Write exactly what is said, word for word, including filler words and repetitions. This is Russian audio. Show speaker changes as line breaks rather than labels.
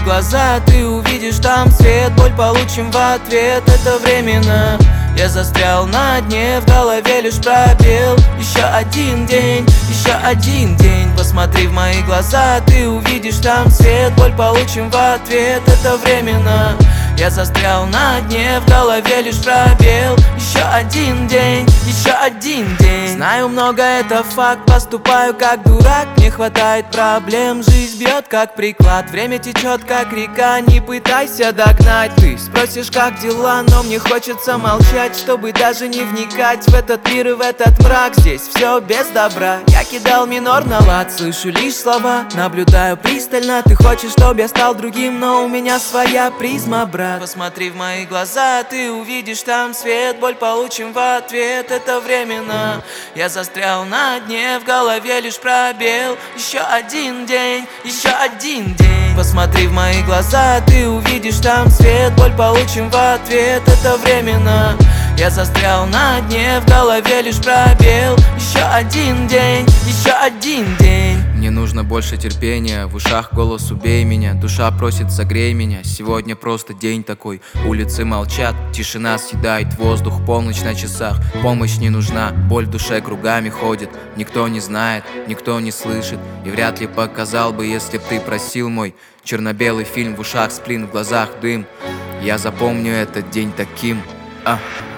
глаза, ты увидишь там свет. Боль получим в ответ, это временно. Я застрял на дне, в голове лишь пробел. Еще один день, еще один день. Посмотри в мои глаза, ты увидишь там свет. Боль получим в ответ, это временно. Я застрял на дне, в голове лишь пробел. Еще один день, еще один день. Знаю много, это факт, поступаю как дурак. Не хватает проблем, жизнь бьет как приклад. Время течет как река, не пытайся догнать. Ты спросишь, как дела, но мне хочется молчать, чтобы даже не вникать в этот мир и в этот мрак. Здесь все без добра. Я кидал минор на лад, слышу лишь слова, наблюдаю пристально. Ты хочешь, чтобы я стал другим, но у меня своя призма, брат. Посмотри в мои глаза, ты увидишь там свет. Боль получим в ответ, это временно. Я застрял на дне, в голове лишь пробел. Еще один день, еще один день. Посмотри в мои глаза, ты увидишь там свет. Боль получим в ответ, это временно. Я застрял на дне, в голове лишь пробел. Еще один день, еще один день.
Мне нужно больше терпения, в ушах голос «убей меня». Душа просит «согрей меня». Сегодня просто день такой, улицы молчат, тишина съедает воздух, полночь на часах. Помощь не нужна, боль в душе кругами ходит. Никто не знает, никто не слышит, и вряд ли показал бы, если б ты просил мой. Черно-белый фильм, в ушах сплин, в глазах дым. Я запомню этот день таким. А.